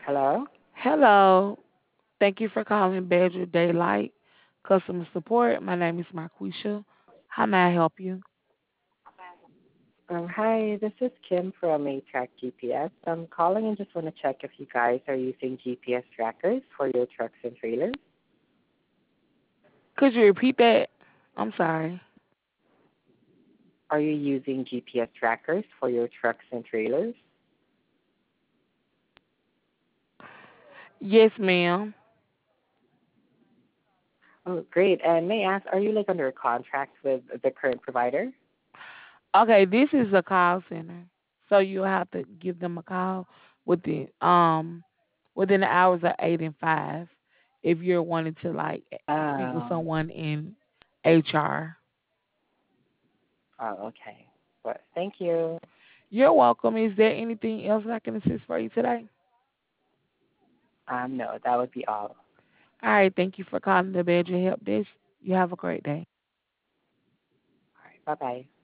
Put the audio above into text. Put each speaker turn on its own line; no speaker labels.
Hello?
Hello. Thank you for calling Badger Daylight Customer Support. My name is Marquisha. How may I help you?
Hi, this is Kim from ATrack GPS. I'm calling and just want to check if you guys are using GPS trackers for your trucks and trailers.
Could you repeat that? I'm sorry.
Are you using GPS trackers for your trucks and trailers?
Yes, ma'am.
Oh, great. And may I ask, are you like under a contract with the current provider?
Okay, this is a call center. So you'll have to give them a call within the hours of 8 and 5 if you're wanting to speak with
Oh,
someone in HR.
oh, okay. But thank you.
You're welcome. Is there anything else I can assist for you today?
No, that would be all.
All right, thank you for calling the Badger Help Desk. You have a great day.
All right, bye bye.